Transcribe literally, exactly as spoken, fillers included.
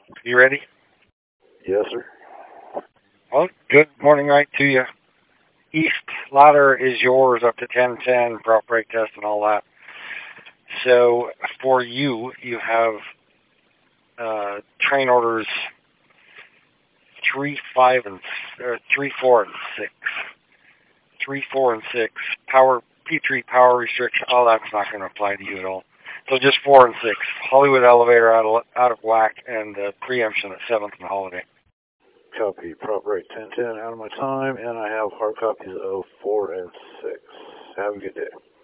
You ready? Yes, sir. Well, good morning right to you. East ladder is yours up to ten ten, prop brake test and all that. So for you, you have uh, train orders three, five, and or three, four, and six. Three, four, and six. Power P three power restriction. All that's not going to apply to you at all. So just four and six. Hollywood elevator out of out of whack and uh, preemption at seventh and Holiday. Copy. Prop rate ten ten out of my time, and I have hard copies of four and six. Have a good day.